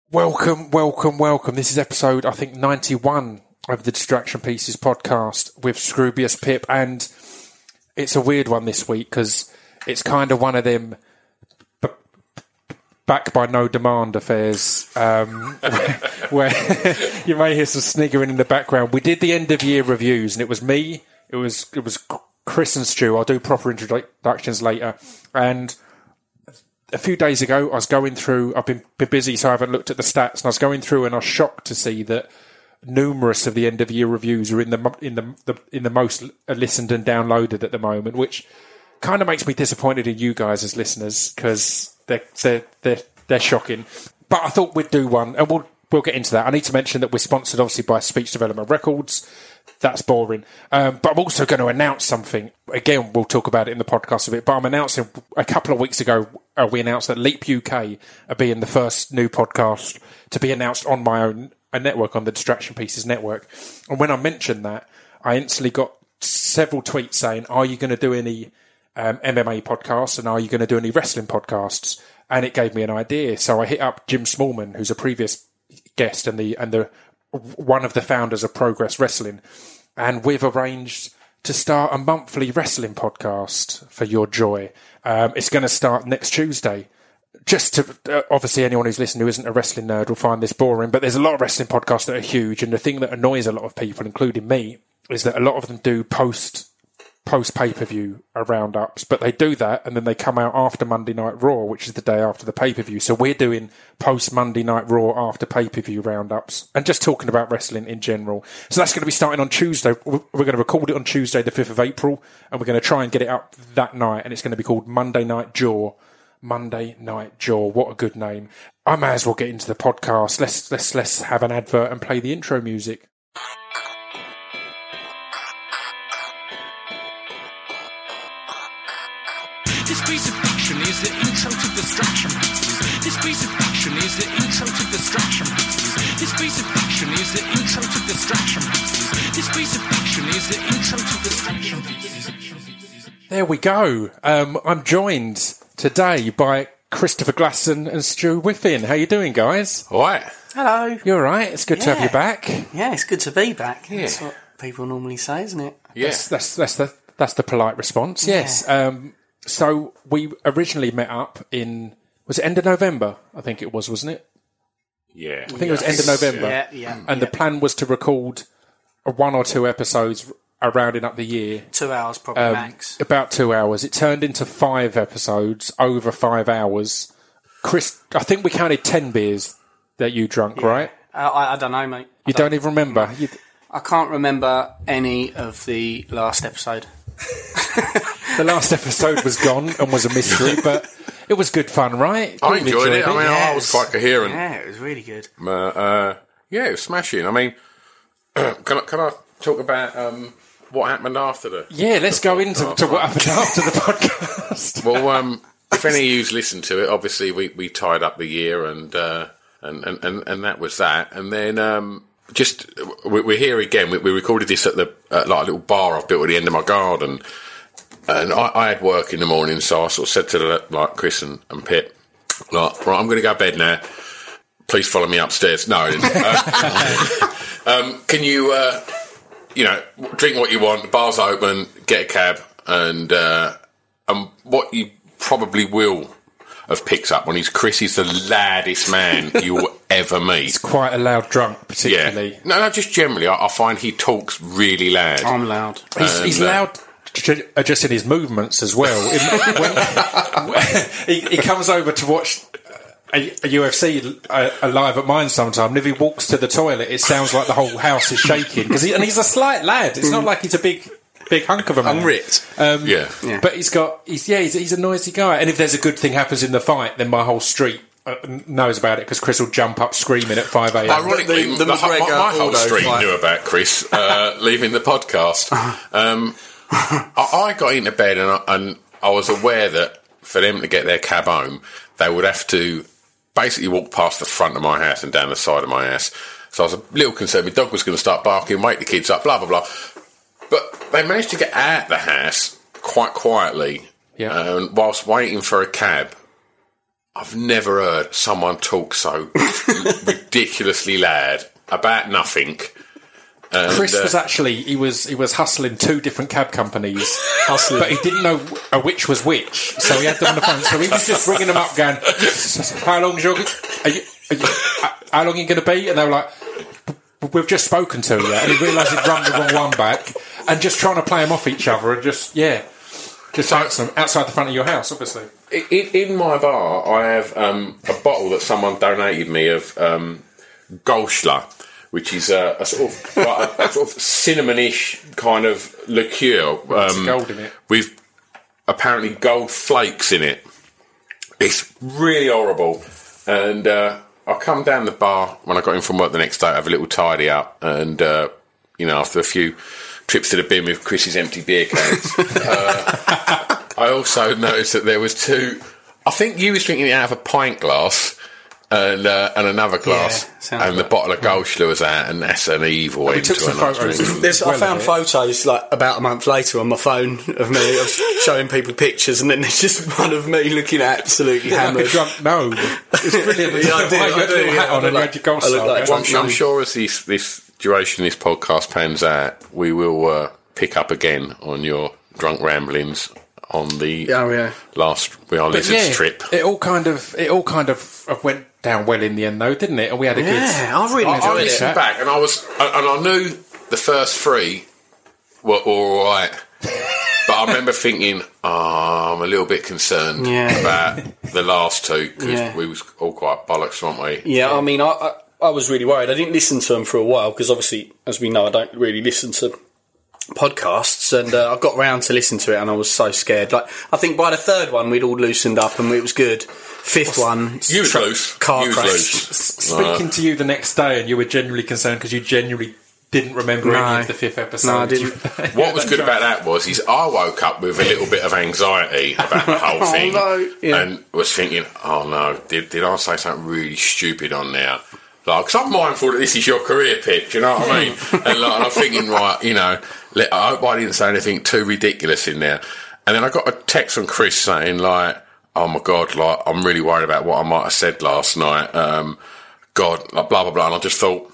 Welcome. This is episode, I think, 91 of the Distraction Pieces podcast with Scroobius Pip, and it's a weird one this week because it's kind of one of them back by no demand affairs where you may hear some sniggering in the background. We did the end of year reviews, and it was me, it was Chris and Stu. I'll do proper introductions later, and a few days ago, I was going through. I've been busy, so I haven't looked at the stats. And I was going through, and I was shocked to see that numerous of the end of year reviews are in the most listened and downloaded at the moment, which kind of makes me disappointed in you guys as listeners because they're shocking. But I thought we'd do one, and we'll get into that. I need to mention that we're sponsored, obviously, by Speech Development Records. That's boring. But I'm also going to announce something. Again, we'll talk about it in the podcast a bit. But I'm announcing, a couple of weeks ago, we announced that Leap UK are being the first new podcast to be announced on my own network, on the Distraction Pieces network. And when I mentioned that, I instantly got several tweets saying, are you going to do any MMA podcasts? And are you going to do any wrestling podcasts? And it gave me an idea. So I hit up Jim Smallman, who's a previous guest and the one of the founders of Progress Wrestling, and we've arranged to start a monthly wrestling podcast for your joy. It's going to start next Tuesday. Just to, obviously anyone who's listening who isn't a wrestling nerd will find this boring, but there's a lot of wrestling podcasts that are huge, and the thing that annoys a lot of people, including me, is that a lot of them do post pay-per-view roundups, but they do that and then they come out after Monday Night Raw, which is the day after the pay-per-view. So we're doing post Monday Night Raw after pay-per-view roundups and just talking about wrestling in general. So that's going to be starting on Tuesday. We're going to record it on Tuesday the 5th of April, and we're going to try and get it up that night, and it's going to be called Monday Night Jaw. Monday Night Jaw. What a good name. I may as well get into the podcast. Let's have an advert and play the intro music. This piece of fiction is the intro to Distraction Pieces. This piece of fiction is the intro to Distraction Pieces. This piece of fiction is the intro to Distraction Pieces. This piece of fiction is the intro to Distraction Pieces. There we go. I'm joined today by Christopher Glasson and Stu Whiffin. How you doing, guys? All right. Hello. You all right? It's good to have you back. Yeah, it's good to be back. Yeah. That's what people normally say, isn't it? Yeah. That's the polite response. Yeah. Yes. So we originally met up was it end of November? I think it was, wasn't it? Yeah. I think it was end of November. Yeah. And the plan was to record one or two episodes rounding up the year. 2 hours probably max. About 2 hours. It turned into 5 episodes, over 5 hours. Chris, I think we counted 10 beers that you drunk, right? I don't know, mate. You don't even remember? I can't remember any of the last episode. The last episode was gone and was a mystery, but it was good fun, right? I enjoyed it. I mean, I was quite coherent. Yeah, it was really good. Yeah, it was smashing. I mean, can I talk about what happened after the... Yeah, let's go into what happened after the podcast. Well, if any of you's listened to it, obviously we tied up the year and that was that. And then we're here again. We recorded this at like a little bar I've built at the end of my garden. And I had work in the morning, so I sort of said to Chris and Pip, right, I'm going to go to bed now. Please follow me upstairs. No, I didn't. Can you, drink what you want? The bar's open. Get a cab, and what you probably will have picked up on is Chris is the loudest man you will ever meet. He's quite a loud drunk, particularly. Yeah. No, just generally, I find he talks really loud. I'm loud. He's loud. Just in his movements as well. He comes over to watch a UFC live at mine sometime, and if he walks to the toilet, it sounds like the whole house is shaking. He's a slight lad. It's not like he's a big hunk of a man. Unripped. But he's a noisy guy. And if there's a good thing happens in the fight, then my whole street knows about it, because Chris will jump up screaming at 5 a.m. Ironically, my whole street knew about Chris leaving the podcast. I got into bed and I was aware that for them to get their cab home, they would have to basically walk past the front of my house and down the side of my house. So I was a little concerned. My dog was going to start barking, wake the kids up, blah, blah, blah. But they managed to get out the house quite quietly. Yeah. Whilst waiting for a cab, I've never heard someone talk so ridiculously loud about nothing. And, Chris was actually he was hustling 2 different cab companies, but he didn't know which was which, so he had them on the phone. So he was just ringing them up, going, "How long is your? How long are you going to be?" And they were like, "We've just spoken to you," and he realised he'd run the wrong one back, and just trying to play them off each other, and just outside the front of your house, obviously. In my bar, I have a bottle that someone donated me of Golschler, which is a sort of cinnamonish kind of liqueur. Gold in it. With apparently gold flakes in it. It's really horrible. And I come down the bar when I got in from work the next day, have a little tidy up, and after a few trips to the bin with Chris's empty beer cans, I also noticed that there was 2. I think you was drinking it out of a pint glass. And another glass, and the bottle of Golschler was out, and that's an evil end to a night drink. I found photos like about a month later on my phone of me showing people pictures, and then there's just one of me looking absolutely hammered. Like a drunk gnome. It's brilliant. Yeah, I do. You had a little hat on and you had your Golschler. I'm sure as this duration of this podcast pans out, we will pick up again on your drunk ramblings on the last We Are Lizards trip. It all kind of went down well in the end, though, didn't it? And we had a good. Yeah, I really enjoyed it. I listened back, and I knew the first 3 were all right, but I remember thinking, I'm a little bit concerned about the last 2 because we was all quite bollocks, weren't we? Yeah, I mean, I was really worried. I didn't listen to them for a while because obviously, as we know, I don't really listen to podcasts, and I got round to listen to it, and I was so scared. Like, I think by the 3rd one we'd all loosened up and it was good. 5th one, you was loose. Car you crash. Was loose. Speaking to you the next day, and you were genuinely concerned because you genuinely didn't remember any of the 5th episode. No, I didn't. What was good about that was I woke up with a little bit of anxiety about the whole thing, and was thinking, "Oh no, did I say something really stupid on there?" Like, because I'm mindful that this is your career pitch, you know what I mean? And I'm thinking, right, I hope I didn't say anything too ridiculous in there. And then I got a text from Chris saying, like, "Oh my God, like, I'm really worried about what I might have said last night. God, like, blah, blah, blah." And I just thought,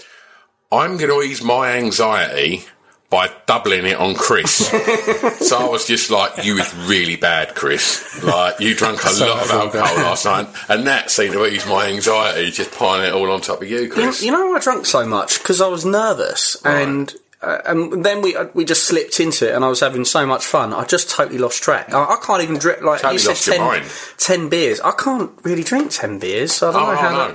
I'm going to ease my anxiety by doubling it on Chris. So I was just like, "You was really bad, Chris. Like, you drank a lot of alcohol last night." And that seemed to ease my anxiety, just piling it all on top of you, Chris. You know, I drank so much because I was nervous, and then we just slipped into it, and I was having so much fun. I just totally lost track. I can't even drink, like totally you said, 10 beers. I can't really drink 10 beers, so I don't know how.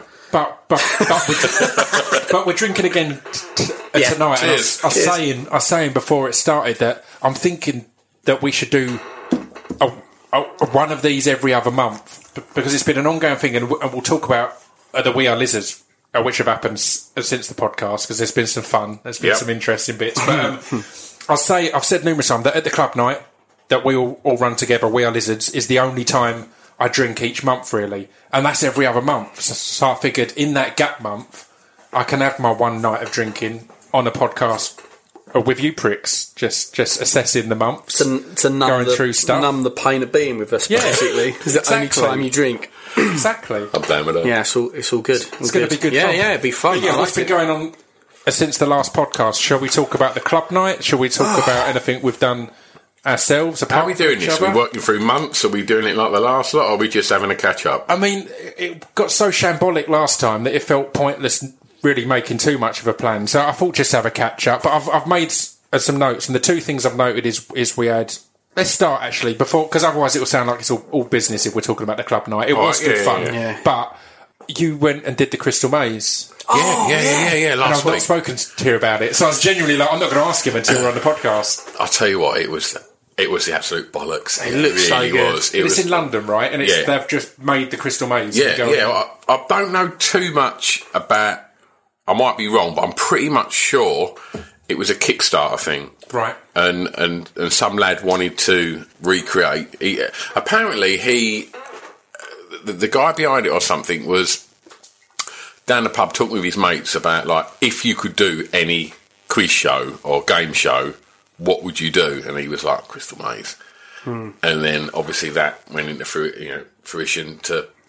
But we're drinking again tonight. I was saying before it started that I'm thinking that we should do one of these every other month because it's been an ongoing thing, and we'll talk about the We Are Lizards, which have happened since the podcast, because there's been some fun, there's been some interesting bits. But I've said numerous times that at the club night that we all run together, We Are Lizards, is the only time I drink each month, really, and that's every other month. So I figured in that gap month, I can have my one night of drinking on a podcast with you pricks, just assessing the months, to numb the pain of being with us. Basically, it's the only time you drink. Exactly. I'm down with that. Yeah, it's all good. It's going to be good. Fun. Yeah, it'd be fun. Yeah, what's been going on since the last podcast? Shall we talk about the club night? Shall we talk about anything we've done ourselves? How are we doing this? Are we working through months? Are we doing it like the last lot, or are we just having a catch up? I mean, it got so shambolic last time that it felt pointless really making too much of a plan. So I thought just have a catch up. But I've made some notes, and the 2 things I've noted is we had. Let's start actually before, because otherwise it will sound like it's all business if we're talking about the club night. It was good fun, but you went and did the Crystal Maze. Yeah. Last week, week. I've not spoken to you about it, so I was genuinely like, I'm not going to ask him until we're on the podcast. I'll tell you what, it was the absolute bollocks. It looked so good. It's in London, right? And they've just made the Crystal Maze. I don't know too much about. I might be wrong, but I'm pretty much sure it was a Kickstarter thing. Right. And some lad wanted to recreate. Apparently, the guy behind it or something was down the pub talking with his mates about, like, if you could do any quiz show or game show, what would you do? And he was like, Crystal Maze. And then obviously that went into fruition to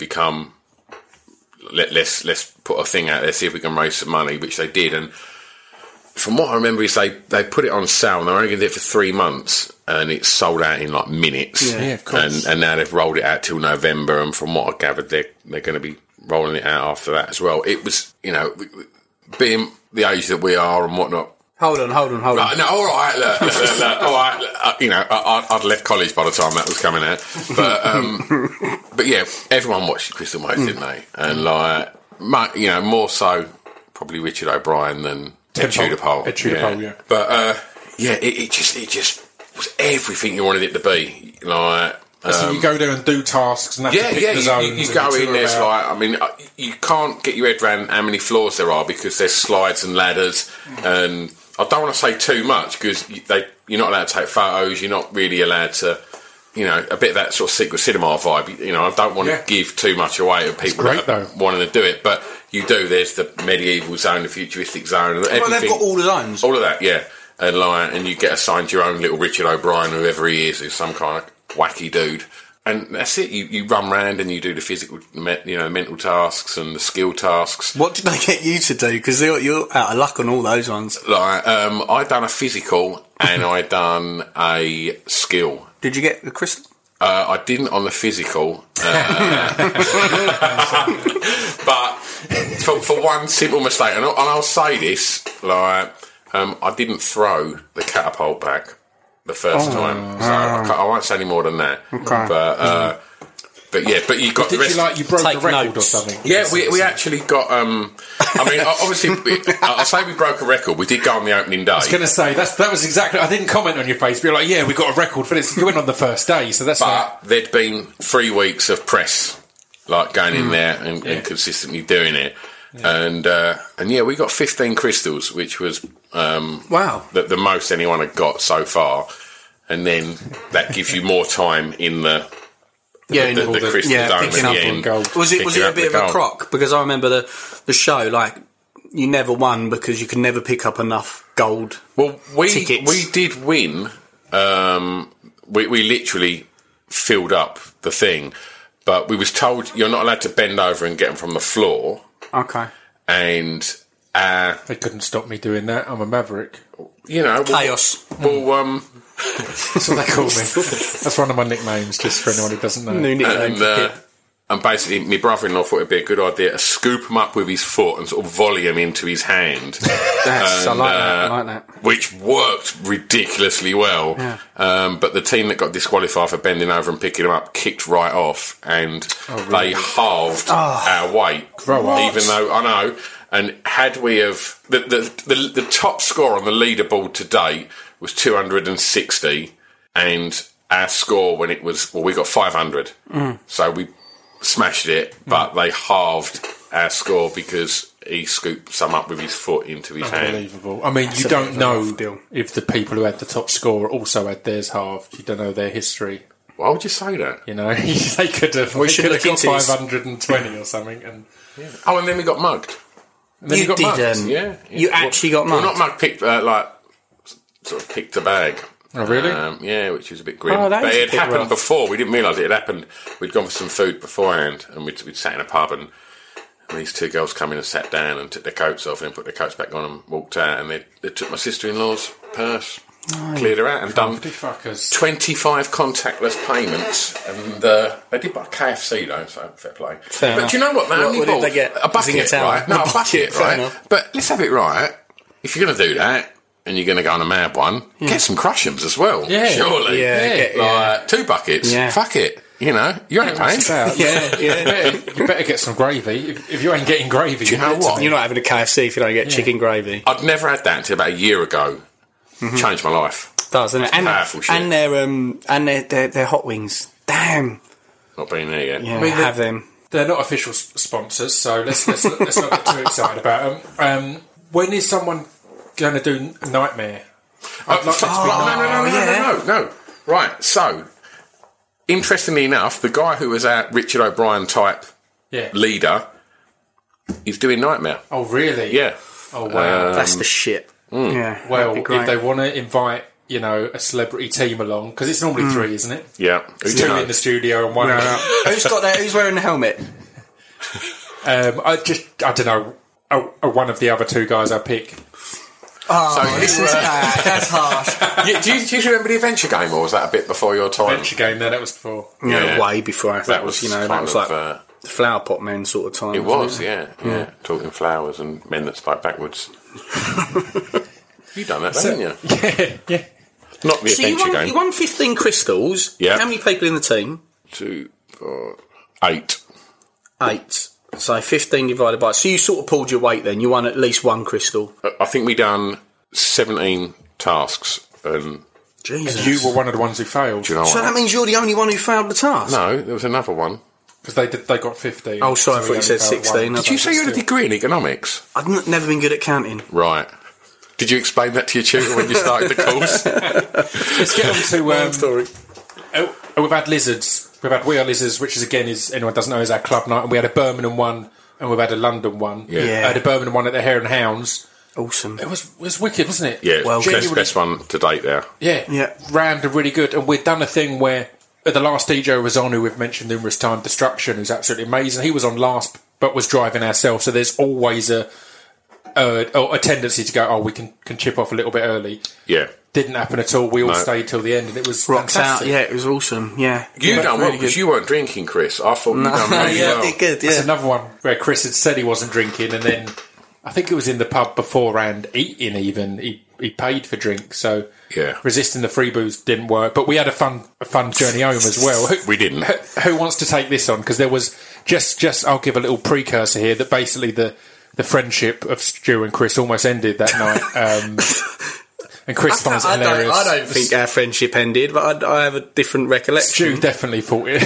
become let's put a thing out there, see if we can raise some money, which they did. And from what I remember is they put it on sale, and they're only going to do it for 3 months, and it's sold out in like minutes. Yeah, of course. And now they've rolled it out till November, and from what I gathered, they're going to be rolling it out after that as well. It was, being the age that we are and whatnot. Hold on. Right, no, all right, look, all right. I'd left college by the time that was coming out, but yeah, everyone watched Crystal Maze, didn't they? And more so probably Richard O'Brien than Ed Tudor-Pole. Yeah. But it just was everything you wanted it to be. So you go there and do tasks and have to pick the zones. You go in, there's you can't get your head around how many floors there are because there's slides and ladders, and I don't want to say too much because you're not allowed to take photos, you're not really allowed to, a bit of that sort of secret cinema vibe. I don't want to give too much away to people wanting to do it, but you do. There's the medieval zone, the futuristic zone, and everything. Well, they've got all the zones. All of that, yeah. And you get assigned your own little Richard O'Brien, whoever he is, who's some kind of wacky dude. And that's it. You run round and you do the physical, mental tasks and the skill tasks. What did they get you to do? Because you're out of luck on all those ones. I done a physical and I done a skill. Did you get the crystal? I didn't on the physical, but for one simple mistake, and I'll say this, I didn't throw the catapult back the first time, so I won't say any more than that. Okay. But you got Did the rest. you broke Take the record notes. or something? Yeah, we actually got. Obviously, I'll say we broke a record. We did go on the opening day. I was going to say that was exactly. I didn't comment on your face. But you're like, yeah, we got a record for this. You went on the first day, so that's. But there'd been 3 weeks of press, going in there and consistently doing it, and we got 15 crystals, which was wow, the most anyone had got so far, and then that gives you more time in the crystal dome at the end. Was it a bit of a crock? Because I remember the show, you never won because you could never pick up enough gold. Well, tickets. we did win. We literally filled up the thing, but we was told you're not allowed to bend over and get them from the floor. Okay. And they couldn't stop me doing that. I'm a maverick. Chaos. Well, that's what they call me. That's one of my nicknames, just for anyone who doesn't know. New nickname. And basically, my brother-in-law thought it'd be a good idea to scoop him up with his foot and sort of volley him into his hand. I like that. Which worked ridiculously well. Yeah. But the team that got disqualified for bending over and picking him up kicked right off, and they halved our weight. Even though I know. And had we have the top score on the leaderboard today was 260, and our score when it was we got 500. So we smashed it, but they halved our score because he scooped some up with his foot into his hand. Unbelievable. I mean, you don't know if the people who had the top score also had theirs halved. You don't know their history. Why would you say that? They could have. We should look into 520 or something. And oh, and then we got mugged. And then you got mugged. didn't. Yeah. You actually got mugged. Well, not mugged. Picked sort of picked a bag. Oh, really? Yeah, which was a bit grim. Oh, that but is it a had bit happened rough. before. We didn't realise it had happened. We'd gone for some food beforehand, and we'd sat in a pub, and these two girls come in and sat down and took their coats off and then put their coats back on and walked out, and they took my sister-in-law's purse, cleared her out, and done 25 contactless payments, and they did buy KFC though, so fair play. Fair but enough. do you know what? They only What did bought they get? a bucket, right? No, a bucket, Fair right? enough. But let's have it right. If you're going to do that, and you're going to go on a mad one, get some Crush'ems as well. Yeah. Surely. Yeah. 2 buckets. Yeah. Fuck it. You ain't paying. You better get some gravy. If you ain't getting gravy, you know what? You're not having a KFC if you don't get chicken gravy. I'd never had that until about a year ago. Changed my life. It does, doesn't it? And, powerful shit. and their hot wings. Damn. Not been there yet. Yeah, have them. They're not official sponsors, so let's not get too excited about them. When is someone going to do Nightmare? I'd like that to be No. Right, so, interestingly enough, the guy who was our Richard O'Brien type leader is doing Nightmare. Oh, really? Yeah. Oh, wow. That's the shit. Yeah. Well, that'd be great. if they want to invite, a celebrity team along, because it's normally 3, isn't it? Yeah. It's 2 in the studio and 1 Who's wearing the helmet? I don't know. One of the other two guys I pick. Oh, this is bad. That's harsh. Do you remember the Adventure Game, or was that a bit before your time? Adventure Game, no, that was before. Yeah, way before. That was like the Flower Pot Men sort of time. It was, yeah. Talking flowers and men that spoke backwards. You done that, haven't you? Yeah. Not the Adventure Game. You won 15 crystals. Yeah. How many people in the team? 2, 4, 8. 8. So 15 divided by... So you sort of pulled your weight then. You won at least one crystal. I think we done 17 tasks. And Jesus. You were one of the ones who failed. do you know So what? that means you're the only one who failed the task? No, there was another one. Because they got 15. Oh, sorry, I thought we you said only failed 16. one. Did you say you had a degree in economics? I've never been good at counting. Right. Did you explain that to your tutor when you started the course? Let's get on to... Story. we've had Lizards. We've had We Are Lizards, which is, again, anyone doesn't know, is our club night. And we had a Birmingham one, and we've had a London one. Yeah. Yeah. I had a Birmingham one at the Hare and Hounds. Awesome. It was wicked, wasn't it? Yeah, Well, best one to date there. Yeah. Round and really good. And we'd done a thing where the last DJ was on, who we've mentioned numerous times, Destruction, who's absolutely amazing. He was on last, but was driving ourselves. So there's always a tendency to go, we can chip off a little bit early. Yeah. Didn't happen at all. We all stayed till the end, and it was Rocked out. fantastic. Yeah, it was awesome. Yeah. You done well really because good. you weren't drinking, Chris. I thought you done really yeah, well. did good. That's Yeah. another one where Chris had said he wasn't drinking, and then I think it was in the pub beforehand eating. Even he paid for drinks, so Yeah. resisting the free booze didn't work. But we had a fun journey home as well. We didn't. Who wants to take this on? Because there was just I'll give a little precursor here that basically the friendship of Stu and Chris almost ended that night. And Chris finds it hilarious. I don't think our friendship ended, but I have a different recollection. Stu definitely thought it.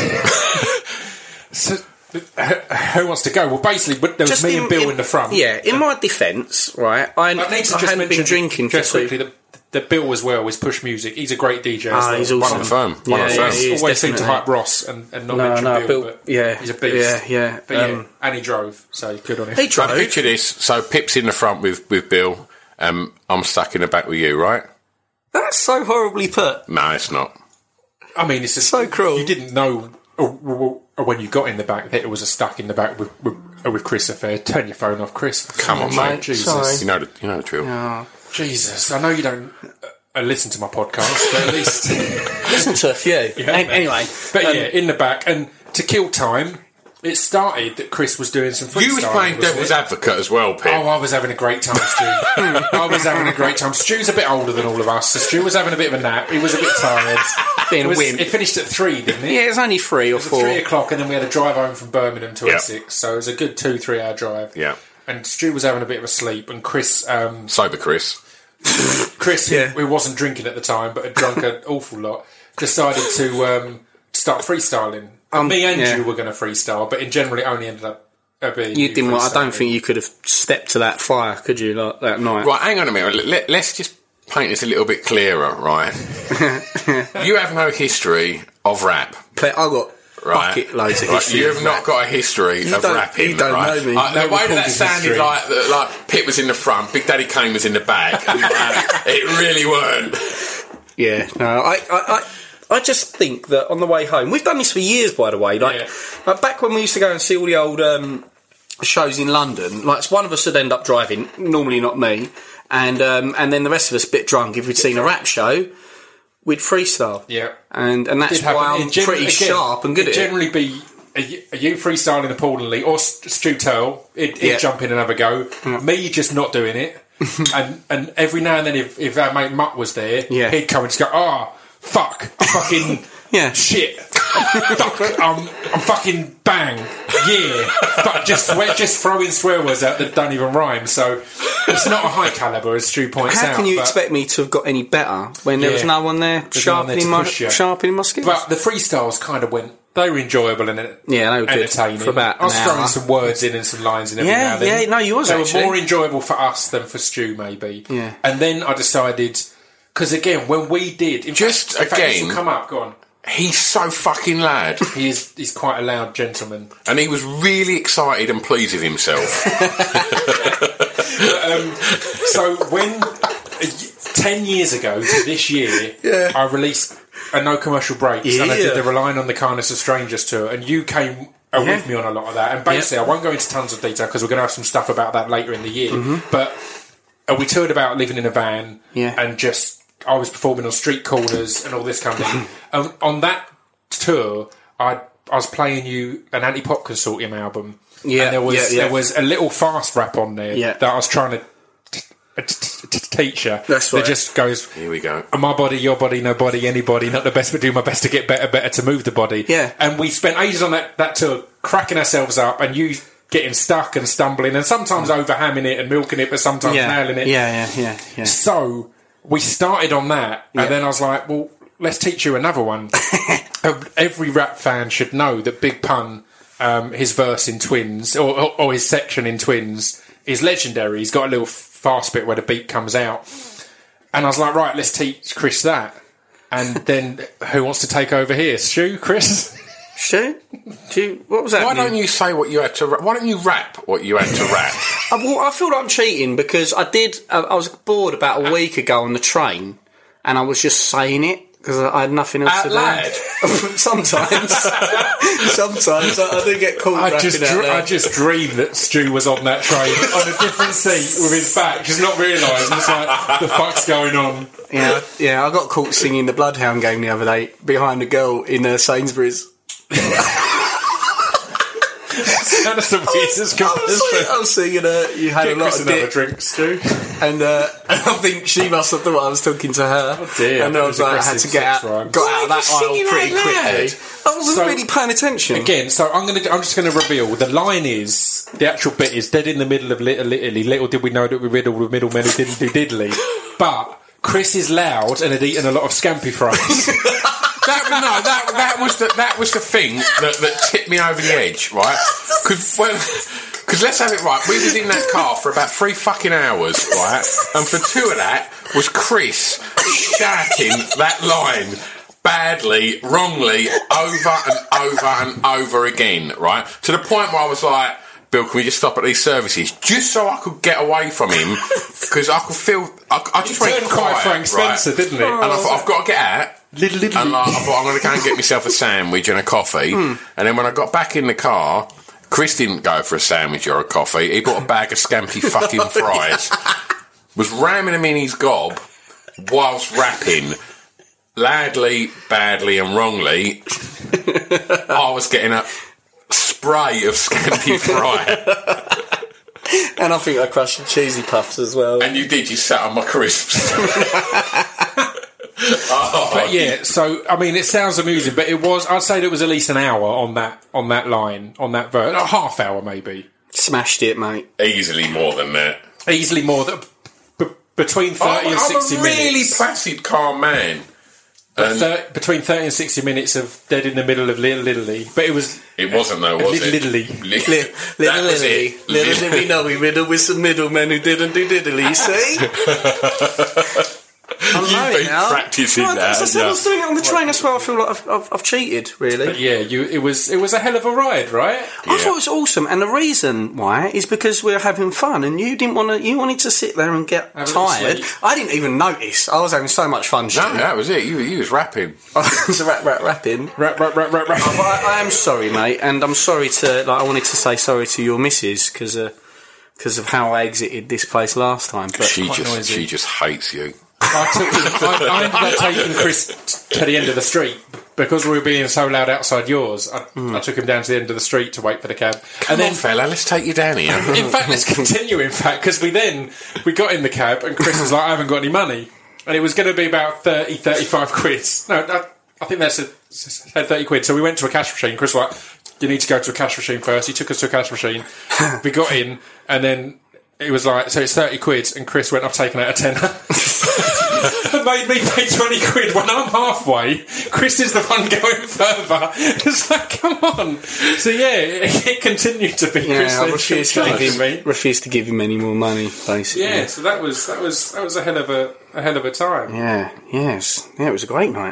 So, who wants to go? Well, basically, there was me and Bill in the front. Yeah, in my defence, right, I need to just hadn't been mention drinking for just two. quickly that Bill as well is Push Music. He's a great DJ. He's as well. awesome. One of the firm. One of the Yeah, firm. he is, Always seem to definitely. hype Ross and not mention Bill. But he's a beast. Yeah. But and he drove, so good on him. He So drove. picture this. So Pip's in the front with Bill. I'm stuck in the back with you, right? That's so horribly put. No, it's not. I mean, it's just, So cruel. You didn't know when you got in the back that it was a stuck in the back with Chris affair. Turn your phone off, Chris. Come on, mate. Jesus. Sorry. You know the drill. Jesus. I know you don't listen to my podcast, but at least... Listen to a few. Anyway. But in the back. And to kill time, it started that Chris was doing some freestyling. You was playing wasn't devil's it? advocate as well, Pip. Oh, I was having a great time, Stu. I was having a great time. Stu's a bit older than all of us, so Stu was having a bit of a nap. He was a bit tired. Being a wimp. It finished at 3, didn't it? Yeah, it was only 3 or It was 4. 3 o'clock, and then we had a drive home from Birmingham to Yeah. Essex, so it was a good 2-3 hour drive. Yeah. And Stu was having a bit of a sleep, and Chris, Sober Chris. who wasn't drinking at the time but had drunk an awful lot, decided to start freestyling. Me and you were going to freestyle, but in general it only ended up being You didn't. I don't freestyling. think you could have stepped to that fire, could you? Like that night. Right, hang on a minute. Let's just paint this a little bit clearer, right? You have no history of rap. I got Right. bucket loads of history. You have not got a history of don't- rapping. you don't right? know me. The No way that recorded sounded history. like Pip was in the front, Big Daddy Kane was in the back. And, it really weren't. Yeah, no, I just think that on the way home, we've done this for years, by the way. Like back when we used to go and see all the old shows in London, like one of us would end up driving, normally not me, and then the rest of us a bit drunk. If we'd seen a rap show, we'd freestyle. Yeah. and that's Did why happen. I'm It generally- pretty again, sharp and good it'd at it. generally be are you freestyling appallingly, or Stu Turl, he'd jump in and have a go. Me just not doing it. and every now and then if our mate Mutt was there, he'd come and just go, fuck, I'm fucking shit. Fuck, I'm fucking bang. Yeah. Fuck, just throwing swear words out that don't even rhyme. So it's not a high calibre, as Stu points out. How can you but- expect me to have got any better when there was no one there There's no one there to sharpening push my you. skills? But the freestyles kind of went. They were enjoyable and they were good entertaining. for about I was an throwing hour. some words in and some lines in every now and then. no, you was They actually. were more enjoyable for us than for Stu, maybe. Yeah. And then I decided, because again, when we did, in fact, this will come up. Go on. He's so fucking loud. He's quite a loud gentleman. And he was really excited and pleased with himself. So when 10 years ago to this year, I released a No Commercial Breaks, and I did the Relying on the Kindness of Strangers tour, and you came are with me on a lot of that. And basically, I won't go into tons of detail because we're going to have some stuff about that later in the year. But we toured about living in a van and just, I was performing on street corners and all this kind of thing. On that tour, I was playing you an Anti-Pop Consortium album. Yeah, and there was a little fast rap on there that I was trying to teach you. That's right. That just goes, here we go. My body, your body, nobody, anybody, not the best, but do my best to get better to move the body. Yeah. And we spent ages on that tour cracking ourselves up and you getting stuck and stumbling and sometimes overhamming it and milking it, but sometimes nailing it. Yeah. So we started on that and then I was like, well, let's teach you another one. Every rap fan should know that Big Pun, his verse in Twins, or his section in Twins, is legendary. He's got a little fast bit where the beat comes out. And I was like, right, let's teach Chris that. And then who wants to take over here? Stu, Chris? Stu? What was that? Why don't you say what you had to? Why don't you rap what you had to rap? I feel like I'm cheating because I did. I was bored about a week ago on the train, and I was just saying it because I had nothing else to do. Sometimes I do get caught. I just dreamed that Stu was on that train on a different seat with his back, just not realising. It's like, the fuck's going on? Yeah. I got caught singing the Bloodhound Game the other day behind a girl in Sainsbury's. That's the weirdest conversation. I was singing you had Get a lot Chris of another dick. drink, Stu. And I think she must have thought I was talking to her. Oh dear. And I was like, I had to got out of that aisle pretty quickly. I wasn't really paying attention. Again, so I'm just going to reveal the line is, the actual bit is, dead in the middle of Little Italy. Little did we know that we riddled with middlemen who didn't do diddly. But Chris is loud and had eaten a lot of scampi fries. That was the thing that tipped me over the edge, right? Because let's have it right. We was in that car for about 3 fucking hours, right? And for 2 of that was Chris shouting that line badly, wrongly, over and over and over again, right? To the point where I was like, Bill, can we just stop at these services? Just so I could get away from him, because I could feel... I just went quite quiet, Frank Spencer, right? didn't it? And I thought, I've got to get out. And I thought, I'm going to go and get myself a sandwich and a coffee. And then when I got back in the car, Chris didn't go for a sandwich or a coffee. He bought a bag of scampi fucking fries. Was ramming them in his gob whilst rapping loudly, badly and wrongly. I was getting a spray of scampi fry. And I think I crushed the cheesy puffs as well. And you did, you sat on my crisps. But yeah, so I mean, it sounds amusing, but it was. I'd say it was at least an hour on that line, on that verse, a half hour maybe. Smashed it, mate. Easily more than that. Easily more than between 30 and 60 I'm a minutes. really placid, calm man. Between 30 and 60 minutes of dead in the middle of Little Italy, but it was. It wasn't though, was it? Little Italy. That was it. Little did we know we riddled with some middlemen who didn't do diddly, see? You've been practising that. As I said, I was doing it on the train. That's why I feel like I've cheated, really. But yeah, it was a hell of a ride, right? I thought it was awesome, and the reason why is because we were having fun, and you didn't want to. You wanted to sit there and get tired. I didn't even notice. I was having so much fun. No, that was it. You was rapping. I was rapping. Rap. I am sorry, mate, and I'm sorry to. I wanted to say sorry to your missus because of how I exited this place last time. But she just hates you. I ended up taking Chris to the end of the street because we were being so loud outside yours. I took him down to the end of the street to wait for the cab. Come on, fella, let's take you down here. In fact, let's continue. In fact, because we got in the cab and Chris was like, "I haven't got any money," and it was going to be about 35 quid. No, I think that's said 30 quid. So we went to a cash machine. Chris was like, "You need to go to a cash machine first." He took us to a cash machine. We got in, and then. It was like, so it's 30 quid, and Chris went, I've taken out a tenner. And made me pay 20 quid when I'm halfway. Chris is the one going further. It's like, come on. So yeah, it continued to be Chris. I refused to give him any more money, basically. Yeah, so that was a hell of a time. Yeah, yes. Yeah, it was a great night.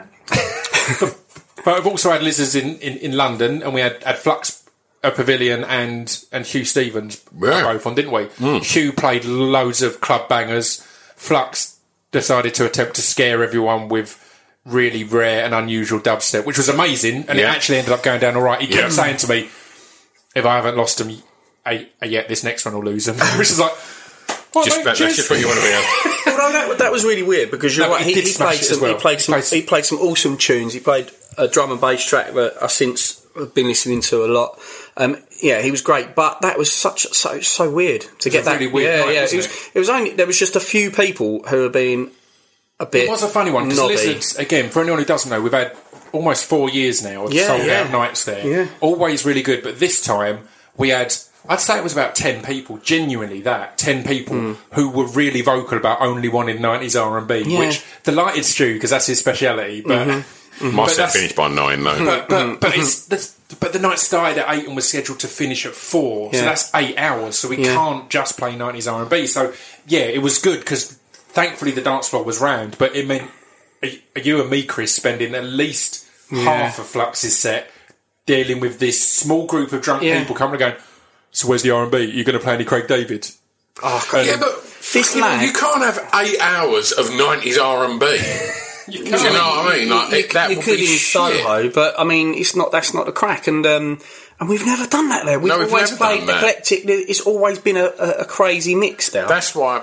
But I've also had lizards in London, and we had Flux Pavilion and Hugh Stevens both on, didn't we? Hugh played loads of club bangers. Flux decided to attempt to scare everyone with really rare and unusual dubstep, which was amazing, and it actually ended up going down all right. He kept saying to me, if I haven't lost them yet, this next one will lose them. Which is like, well, That's just what you want to be on. Although that was really weird because you're No, right. he did smash it as well. He played some awesome tunes. He played a drum and bass track that I since have been listening to a lot. Yeah, he was great, but that was so weird to get that. Really weird night, wasn't It was only there was just a few people who have been a bit. It was a funny one because nobby. Lizards, again, for anyone who doesn't know, we've had almost 4 years now of sold out nights there. Yeah. Always really good, but this time we had, I'd say it was about 10 people, genuinely 10 people who were really vocal about only wanting 90s R&B, which delighted Stu because that's his speciality. But My set finished by 9 though. but the night started at 8 and was scheduled to finish at 4, so that's 8 hours. So we can't just play 90s R&B. So yeah, it was good because thankfully the dance floor was round, but it meant you and me, Chris, spending at least half of Flux's set dealing with this small group of drunk people coming and going, so where's the R&B? You're going to play any Craig David? Oh, God. Yeah, but you can't have 8 hours of 90s R&B. You know what I mean? Like, that you would could be in shit. Soho, but I mean, that's not the crack, and we've never done that there. We've always never played done that. eclectic. It's always been a crazy mix there. That's why,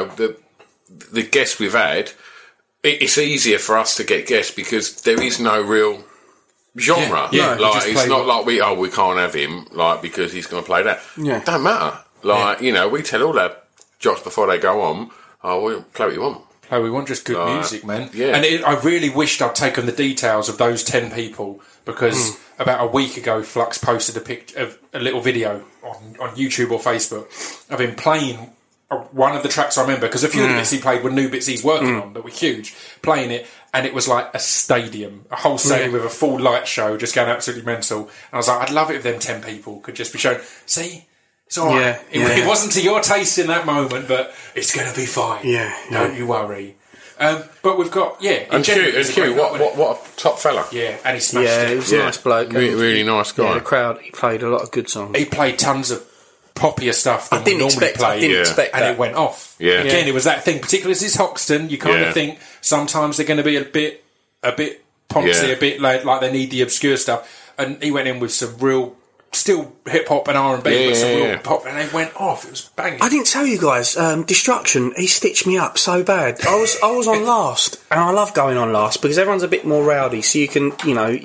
the guests we've had, it's easier for us to get guests because there is no real genre. Yeah, like it's not like we can't have him because he's going to play that. Yeah. Don't matter. We tell all our jocks before they go on, we'll play what you want. Oh, we want just good music, man. Yeah. And I really wished I'd taken the details of those 10 people because about a week ago, Flux posted a little video on YouTube or Facebook of him playing one of the tracks I remember, because a few of the bits he played were new bits he's working on that were huge, playing it, and it was like a whole stadium with a full light show just going absolutely mental. And I was like, I'd love it if them 10 people could just be shown, see, it's all right. It wasn't to your taste in that moment, but it's going to be fine. Don't you worry. But we've got, And Q, what a top fella. Yeah, and he smashed it. He was a nice bloke. Really nice guy. Yeah, the crowd, he played a lot of good songs. He played tons of poppier stuff than we normally play. I didn't expect and that. it went off. Yeah. Again, it was that thing, particularly as it's Hoxton, you kind of think sometimes they're going to be a bit poncy, a bit like they need the obscure stuff. And he went in with some real, still hip hop and R&B, but some real pop, and they went off. It was banging. I didn't tell you guys, Destruction, he stitched me up so bad. I was on last, and I love going on last because everyone's a bit more rowdy, so you can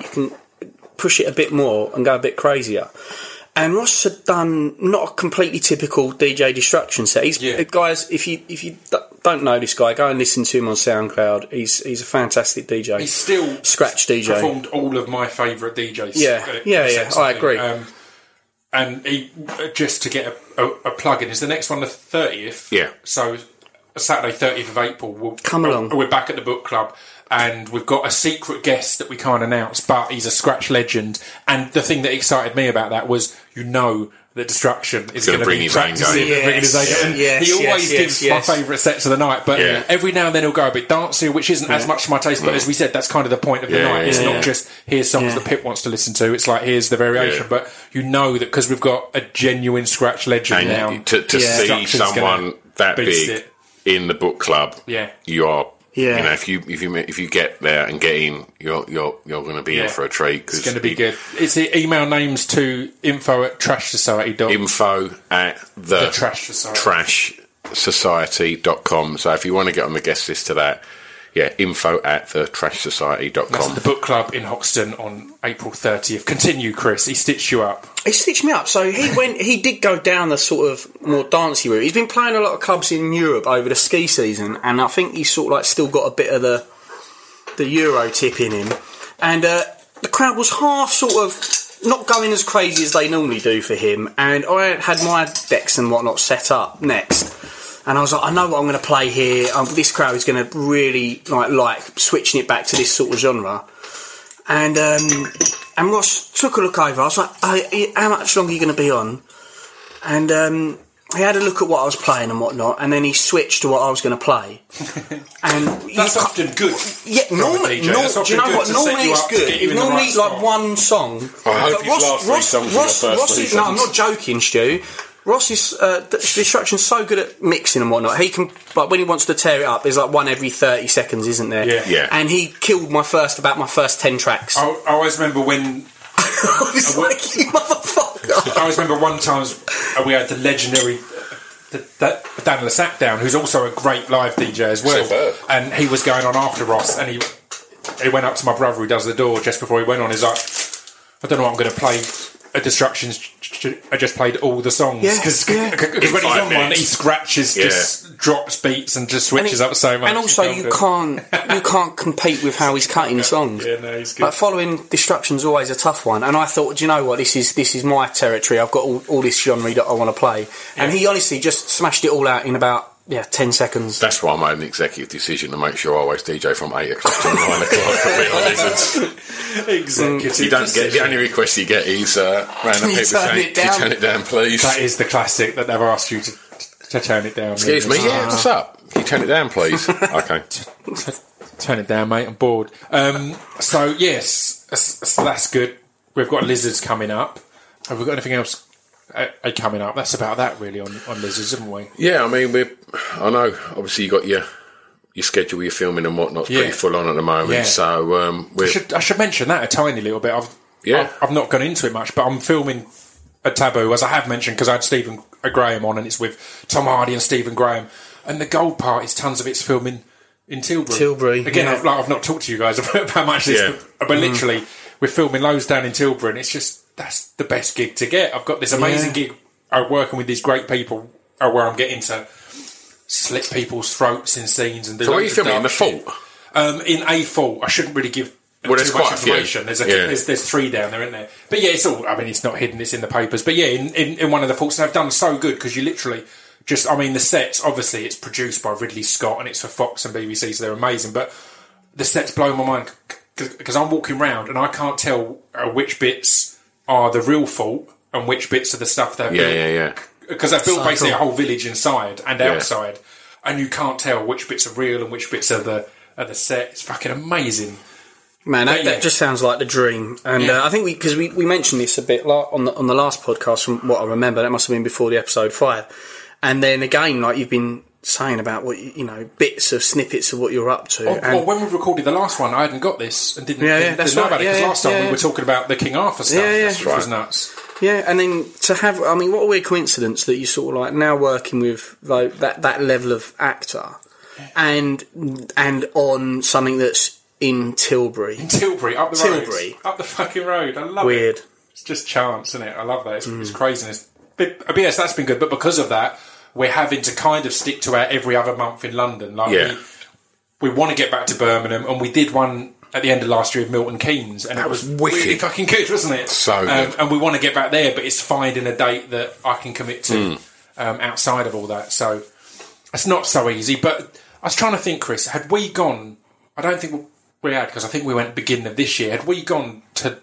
push it a bit more and go a bit crazier. And Ross had done not a completely typical DJ Destruction set. Guys, if you don't know this guy, go and listen to him on SoundCloud. He's a fantastic DJ. He's still scratch DJ. Performed all of my favourite DJs. Yeah. I agree. And he, just to get a plug in, is the next one the 30th? Yeah. So Saturday 30th of April. Come along. We're back at the book club. And we've got a secret guest that we can't announce, but he's a scratch legend. And the thing that excited me about that was, that Destruction is going to bring be his own practicing and bringing his own game. He always gives my favourite sets of the night, but every now and then he'll go a bit dancey, which isn't as much to my taste. But as we said, that's kind of the point of the night. It's not just here's songs that Pip wants to listen to. It's like here's the variation. But that because we've got a genuine scratch legend and now, to see someone that big in the book club, you are. Yeah. If you get there and get in, you're going to be in for a treat. Cause it's going to be good. It's the email names to info@trashsociety.com. info@thetrashsociety.com. So if you want to get on the guest list to that, info@thetrashsociety.com. That's the book club in Hoxton on April 30th. Continue, Chris. He stitched you up. He stitched me up. So he did go down the sort of more dancey route. He's been playing a lot of clubs in Europe over the ski season, and I think he's sort of like still got a bit of the Euro tip in him. And the crowd was half sort of not going as crazy as they normally do for him. And I had my decks and whatnot set up next. And I was like, I know what I'm going to play here. This crowd is going to really like switching it back to this sort of genre. And Ross took a look over. I was like, how much longer are you going to be on? And he had a look at what I was playing and whatnot, and then he switched to what I was going to play. And that's often good. Yeah, normally, do you know what? Normally it's good. If normally like one song. I hope you've last three songs in the first 3 seconds. No, I'm not joking, Stu. Ross is Destruction's so good at mixing and whatnot. He can, like, when he wants to tear it up, there's like one every 30 seconds, isn't there? Yeah. And he killed my first 10 tracks. I always remember when I was like, you motherfucker. I always remember one time we had the legendary Dan Lassac down, who's also a great live DJ as well. Superb. And he was going on after Ross, and he went up to my brother who does the door just before he went on. He's like, I don't know what I'm going to play. At Destructions, I just played all the songs because when he's on one, he scratches, just drops beats and just switches up so much. And also, you can't compete with how he's cutting songs. Yeah, no, he's good. Like following Destruction's always a tough one, and I thought, do you know what? This is my territory. I've got all this genre that I want to play, and he honestly just smashed it all out in about 10 seconds. That's why I made an executive decision to make sure I always DJ from 8 o'clock to 9 o'clock for me on Lizards. Executive. You don't get the only request you get is random people saying, "Can you turn it down, please?" That is the classic that they've asked you to turn it down. Excuse me, what's up? Can you turn it down, please? Okay. Turn it down, mate. I'm bored. So yes, so that's good. We've got Lizards coming up. Have we got anything else coming up? That's about that really on Lizards, haven't we? Yeah, I mean, I know. Obviously, you got your schedule, your filming and whatnot's pretty full on at the moment. Yeah. So I should mention that a tiny little bit. I've not gone into it much, but I'm filming a Taboo, as I have mentioned, because I had Stephen Graham on, and it's with Tom Hardy and Stephen Graham. And the gold part is tons of it's filming in Tilbury. Again, I've not talked to you guys about how much this, but literally we're filming loads down in Tilbury, and it's just that's the best gig to get. I've got this amazing gig working with these great people where I'm getting to slit people's throats in scenes and do. So what are you filming in the Fort? In a Fort. I shouldn't really give too there's much quite information. There's 3 down there, isn't there? But yeah, it's all. I mean, it's not hidden. It's in the papers. But yeah, in one of the Forts, and they've done so good because you literally just. I mean, the sets. Obviously, it's produced by Ridley Scott and it's for Fox and BBC, so they're amazing. But the sets blow my mind because I'm walking around and I can't tell which bits are the real Fort and which bits are the stuff they've built. Because they've built basically a whole village inside and outside, and you can't tell which bits are real and which bits are the set. It's fucking amazing. Man, that just sounds like the dream. And I think because we mentioned this a bit on the last podcast, from what I remember, that must have been before the episode 5. And then again, like you've been saying about what bits of snippets of what you're up to. Well, when we recorded the last one, I hadn't got this and didn't know about it because last time we were talking about the King Arthur stuff, which was nuts. Yeah, and then to have, I mean, what a weird coincidence that you sort of like now working with that level of actor, and on something that's in Tilbury. Up the road. Up the fucking road. I love it. Weird. It's just chance, isn't it? I love that. It's craziness. But yes, that's been good. But because of that, we're having to kind of stick to our every other month in London. Like we want to get back to Birmingham, and we did one at the end of last year with Milton Keynes, and that was really fucking good, wasn't it? So good. And we want to get back there, but it's finding a date that I can commit to outside of all that. So it's not so easy. But I was trying to think, Chris, had we gone? I don't think we had, because I think we went beginning of this year. Had we gone to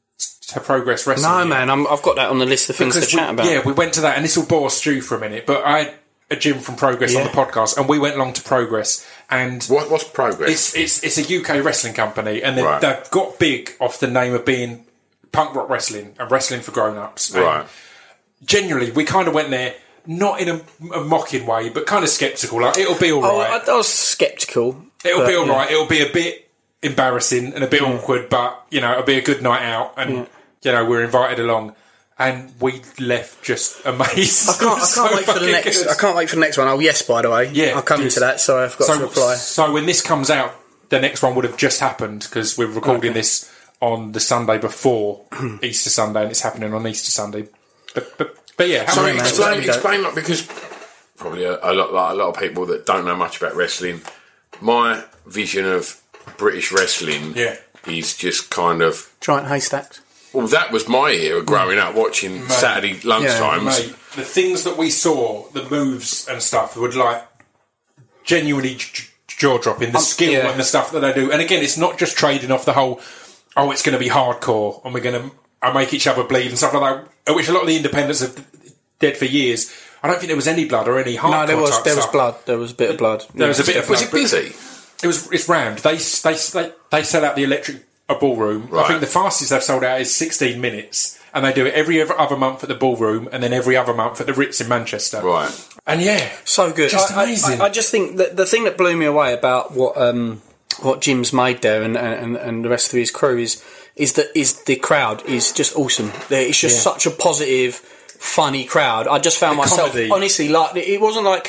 Progress Wrestling? No, man, I've got that on the list of things to chat about. Yeah, we went to that, and this will bore Stu for a minute, but I had a Jim from Progress on the podcast, and we went along to Progress. And what's Progress? It's a UK wrestling company, and they've got big off the name of being punk rock wrestling and wrestling for grown-ups. Right. Generally, we kind of went there, not in a mocking way, but kind of sceptical. Like, it'll be all right. I was sceptical. It'll be all right. It'll be a bit embarrassing and a bit awkward, but it'll be a good night out, and we're invited along, and we left just amazed. I can't wait for the next. Good. I can't wait for the next one. Oh yes, by the way, I'll come into that. So I've got to reply. So when this comes out, the next one would have just happened because we're recording this on the Sunday before Easter Sunday, and it's happening on Easter Sunday. But yeah, explain like, because probably a lot of people that don't know much about wrestling, my vision of British wrestling is just kind of giant haystack. Well, that was my era growing up, watching Saturday lunchtimes. The things that we saw, the moves and stuff, would like genuinely jaw-dropping. The skill and the stuff that they do. And again, it's not just trading off the whole, it's going to be hardcore and we're going to make each other bleed and stuff like that, which a lot of the independents have did for years. I don't think there was any blood or any hardcore. No, there was blood. There was a bit of blood. There was a bit of blood. Was it busy? It's round. They sell out the Electric Ballroom. Right. I think the fastest they've sold out is 16 minutes, and they do it every other month at the Ballroom, and then every other month at the Ritz in Manchester. Right. And so good. Just amazing. I just think that the thing that blew me away about what Jim's made there and the rest of his crew is the crowd is just awesome. It's just such a positive. funny crowd. I just found myself, comedy. honestly, like, it wasn't like,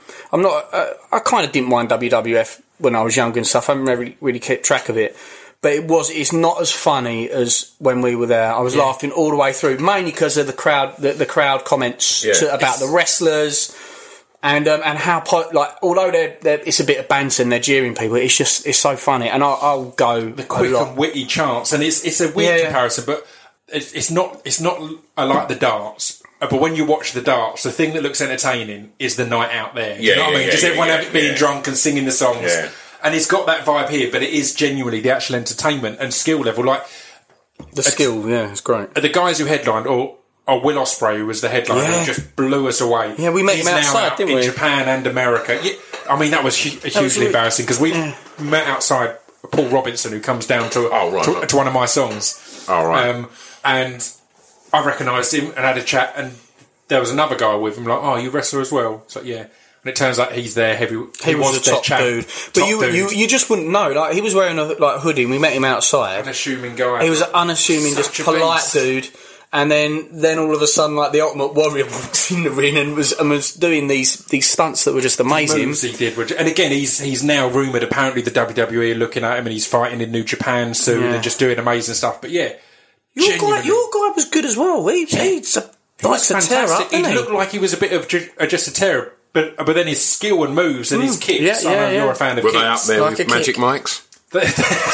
I kind of didn't mind WWF when I was younger and stuff. I haven't really kept track of it. But it's not as funny as when we were there. I was laughing all the way through, mainly because of the crowd comments about the wrestlers. And how although it's a bit of banter and they're jeering people, it's so funny, and I'll go the quick and witty chants, and it's a weird comparison, but it's not like the darts. But when you watch the darts, the thing that looks entertaining is the night out there. You know what I mean? Just everyone being drunk and singing the songs, and it's got that vibe here. But it is genuinely the actual entertainment and skill level. Like the skill, it's great. The guys who headlined, or Will Ospreay, who was the headliner, just blew us away. Yeah, we met him outside, didn't we? In Japan and America. Yeah, I mean, that was hugely embarrassing because we met outside Paul Robinson, who comes down to one of my songs. Oh, right. And I recognised him and had a chat, and there was another guy with him, like, oh, you wrestler as well? It's like, yeah. And it turns out he's there heavy. He was the top dude. But you just wouldn't know. Like, he was wearing a hoodie, and we met him outside. Unassuming guy. He was an unassuming, just polite dude. And then all of a sudden, like, the Ultimate Warrior walked in the ring and was doing these stunts that were just amazing. The moves he did, and again, he's now rumoured. Apparently, the WWE are looking at him, and he's fighting in New Japan soon, and just doing amazing stuff. But yeah, your guy was good as well. He was fantastic. He looked like he was a bit of just a terror, but then his skill and moves and his kicks. I know you're a fan of kicks. Were they up there like with Magic Mike's? That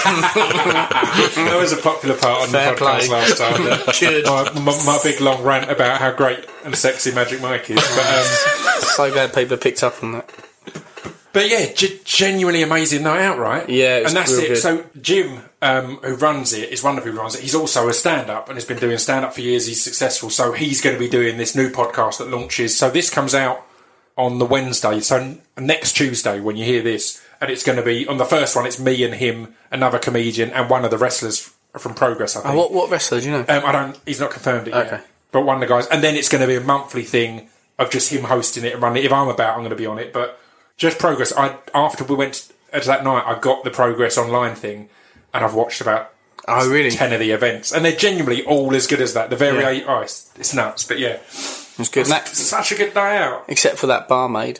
was a popular part on the podcast last time. My big long rant about how great and sexy Magic Mike is. But, so glad people picked up on that. But yeah, genuinely amazing night out, right? Yeah, and that's it. Good. So Jim, who runs it, is one of who runs it. He's also a stand-up and has been doing stand-up for years. He's successful, so he's going to be doing this new podcast that launches. So this comes out on the Wednesday. So next Tuesday, when you hear this. And it's going to be, on the first one, it's me and him, another comedian, and one of the wrestlers from Progress, I think. Oh, what wrestler, do you know? He's not confirmed it yet. But one of the guys. And then it's going to be a monthly thing of just him hosting it and running it. If I'm about, I'm going to be on it. But just Progress. After we went to that night, I got the Progress online thing, and I've watched about 10 of the events. And they're genuinely all as good as that. It's nuts, but yeah. It's good. It's such a good day out. Except for that barmaid.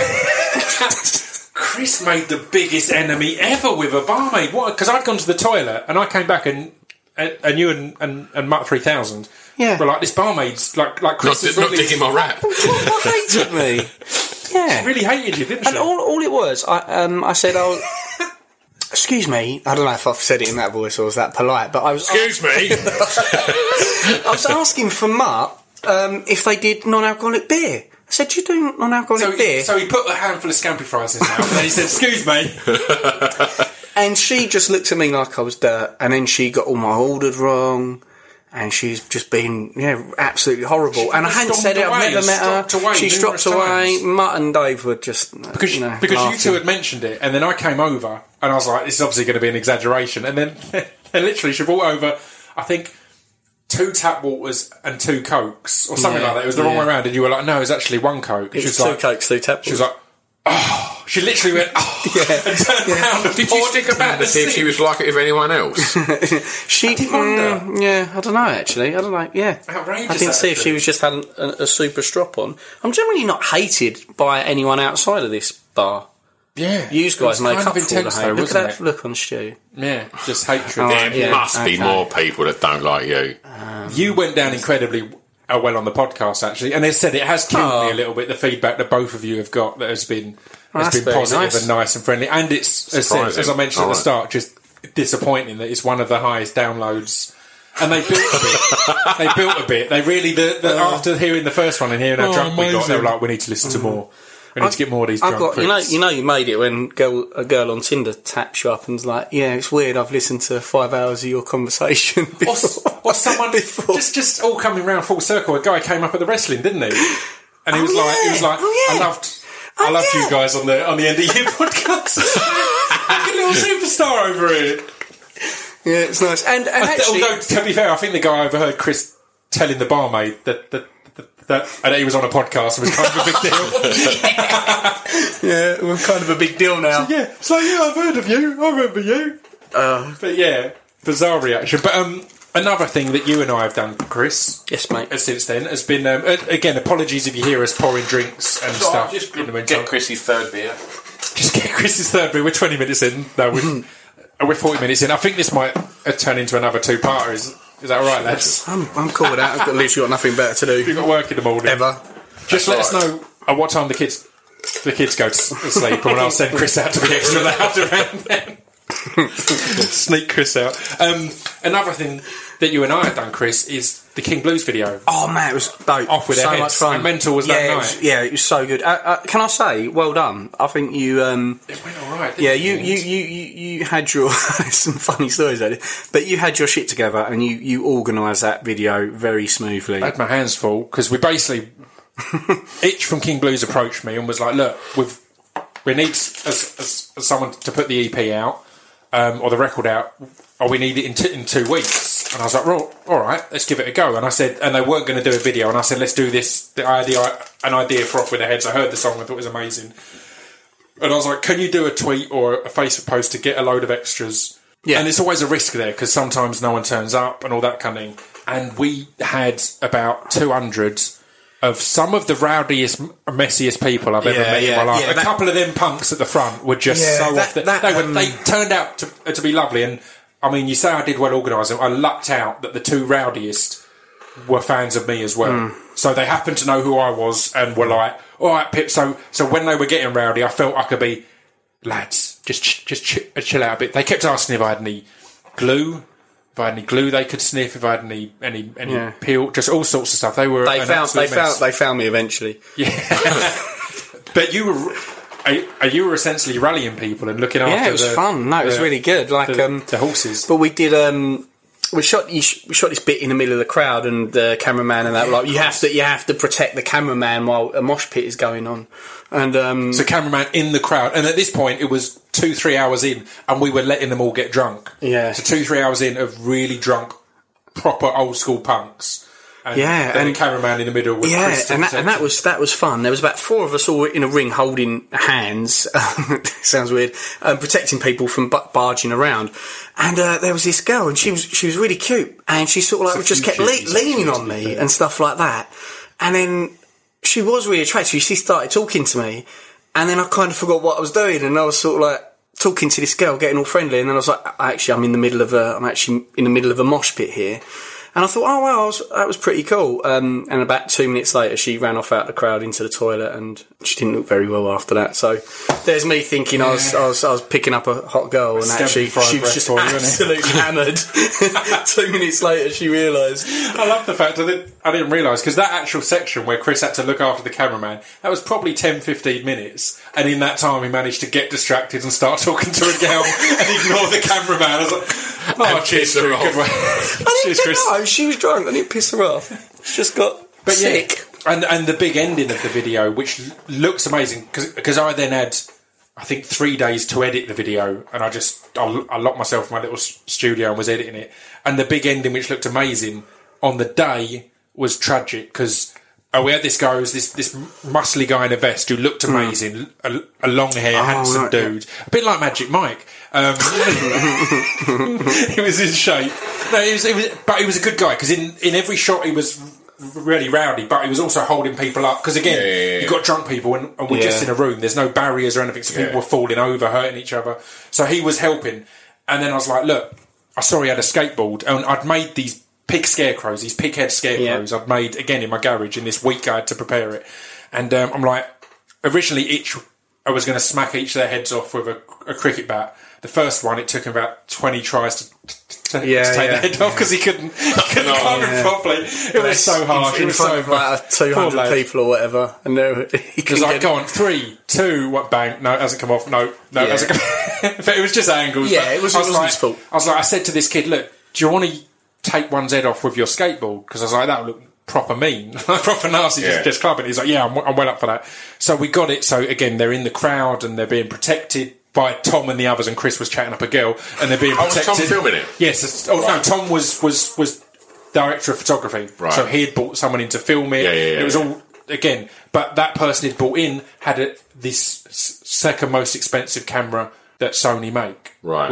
Chris made the biggest enemy ever with a barmaid. What? Because I'd gone to the toilet and I came back and you and Mutt 3000 were like, this barmaid's like Chris is not digging my rap. What hated me? Yeah, she really hated you, didn't she? And all it was, I said, excuse me. I don't know if I've said it in that voice or was that polite, but I was. Excuse me. I was asking for Mutt if they did non-alcoholic beer. I said, do you do non-alcoholic beer? So he put a handful of scampi fries in his mouth and he said, excuse me. And she just looked at me like I was dirt, and then she got all my orders wrong, and she's just been, absolutely horrible. And I hadn't said it, I've never met her. She stropped away. Mutt and Dave were just, because you two had mentioned it, and then I came over, and I was like, this is obviously going to be an exaggeration. And then literally she brought over, I think, 2 tap waters and 2 Cokes, or something like that. It was the wrong way around, and you were like, no, it's actually 1 Coke. It was 2 Cokes, 2 tap waters. She was like, oh. She literally went, oh, and turned around and did you stick about to see if she was like it with anyone else? I did wonder. I don't know, actually. I don't know, Outrageous. I didn't see if she was just had a super strop on. I'm generally not hated by anyone outside of this bar. Yeah. You guys make up intense, for the hate. Look at that look on Stu. Yeah, just hatred. There must be more people that don't like you. You went down incredibly well on the podcast, actually, and they said it has killed me a little bit, the feedback that both of you have got that has been positive and nice and friendly. And it's, as I mentioned at the start, just disappointing that it's one of the highest downloads. And they built a bit. They really, after hearing the first one and hearing how drunk we got, they were like, we need to listen to more. We need to get more of these drunk freaks. You made it when a girl on Tinder taps you up and's like, yeah, it's weird, I've listened to 5 hours of your conversation before. Or someone just all coming round full circle. A guy came up at the wrestling, didn't he? And he was like, I loved you guys on the end of your podcast. Like a little superstar over here. Yeah, it's nice. And actually, although to be fair, I think the guy overheard Chris telling the barmaid that he was on a podcast and was kind of a big deal. Yeah, it was kind of a big deal now. So I've heard of you. I remember you. But yeah, bizarre reaction. But Another thing that you and I have done, Chris, Yes, mate. since then has been again. Apologies if you hear us pouring drinks and stuff. Just in the meantime. get Chrissy's third beer. Just get Chris's third beer. We're 20 minutes in. No, we're 40 minutes in. I think this might turn into another two-parter. Is that all right, lads? I'm cool with that. I've literally got nothing better to do. You've got work in the morning. Ever. Just let us know at what time the kids go to sleep, and I'll send Chris out to be extra loud around then. Sneak Chris out. Another thing that you and I have done, Chris, is the King Blues video. Oh man, it was dope. Off with so their much heads. fun. How mental was that night? It was so good. Can I say, well done? I think you. It went all right. Yeah, you had your some funny stories out but you had your shit together and you organised that video very smoothly. I had my hands full because we basically Itch from King Blues approached me and was like, "Look, we need as someone to put the EP out or the record out, or we need it in 2 weeks." And I was like, "Well, all right, let's give it a go." And I said, and they weren't going to do a video, and I said, "Let's do this." An idea for Off With Their Heads. I heard the song, I thought it was amazing, and I was like, "Can you do a tweet or a Facebook post to get a load of extras?" Yeah. And it's always a risk there because sometimes no one turns up and all that kind of thing. And we had about 200 of some of the rowdiest, messiest people I've ever met in my life. Yeah, a couple of them punks at the front were just they turned out to be lovely. And I mean, you say I did well organising. I lucked out that the two rowdiest were fans of me as well. So they happened to know who I was and were like, "All right, Pip." So when they were getting rowdy, I felt I could be, "Lads, just chill out a bit." They kept asking if I had any glue. If I had any glue they could sniff, if I had any peel, just all sorts of stuff. They found me eventually. Yeah. But you were essentially rallying people and looking after. Yeah, it was fun. No, it was really good. Like the horses. But we did. We shot this bit in the middle of the crowd, and the cameraman and that. Like you have to protect the cameraman while a mosh pit is going on. And so cameraman in the crowd, and at this point it was 2-3 hours in, and we were letting them all get drunk. Yeah. So 2-3 hours in of really drunk, proper old school punks. And then the cameraman in the middle was and that was fun. There was about 4 of us all in a ring holding hands. Sounds weird. Protecting people from barging around. And there was this girl, and she was really cute, and she sort of like just kept leaning on me and stuff like that. And then she was really attractive. She started talking to me, and then I kind of forgot what I was doing, and I was sort of like talking to this girl, getting all friendly, and then I was like, I'm in the middle of a mosh pit here. And I thought, oh wow, that was pretty cool. And about 2 minutes later, she ran off out the crowd into the toilet, and she didn't look very well after that. So there's me thinking I was picking up a hot girl, and actually she was just absolutely hammered. 2 minutes later, she realised. I love the fact that I didn't realise, because that actual section where Chris had to look after the cameraman, that was probably 10-15 minutes, and in that time he managed to get distracted and start talking to a girl and ignore the cameraman. I was like, oh, cheers, Drew. Good way. Cheers, Chris. No, she was drunk. I didn't piss her off. She just got sick. Yeah. And the big ending of the video, which looks amazing, because I then had, I think, 3 days to edit the video, and I locked myself in my little studio and was editing it. And the big ending, which looked amazing, on the day was tragic, because we had this guy who was this muscly guy in a vest who looked amazing, a long hair, handsome dude, a bit like Magic Mike. He was in shape. No, but he was a good guy, because in every shot he was really rowdy, but he was also holding people up, because again, you've got drunk people and we're just in a room, there's no barriers or anything, so people were falling over, hurting each other, so he was helping. And then I was like, look, I saw he had a skateboard, and I'd made these pig scarecrows, these pig head scarecrows I'd made again in my garage in this week I had to prepare it. And I'm like, originally I was going to smack each of their heads off with a cricket bat. The first one, it took him about 20 tries to take the head off, because he couldn't climb it properly. It was so harsh. In front of like 200 people or whatever. And he was like, go on, 3, 2, what, bang, no, it hasn't come off, no, it hasn't come off. But it was just angles. Yeah, it wasn't his fault. I said to this kid, look, do you want to take one's head off with your skateboard? Because I was like, that would look proper mean, proper nasty, just clubbing. He's like, yeah, I'm well up for that. So we got it. So again, they're in the crowd and they're being protected by Tom and the others, and Chris was chatting up a girl, and they're being protected. Was Tom filming it? Yes. No, Tom was director of photography. Right. So he had brought someone in to film it. It was all, again, but that person he'd brought in had this second most expensive camera that Sony make. Right. Like,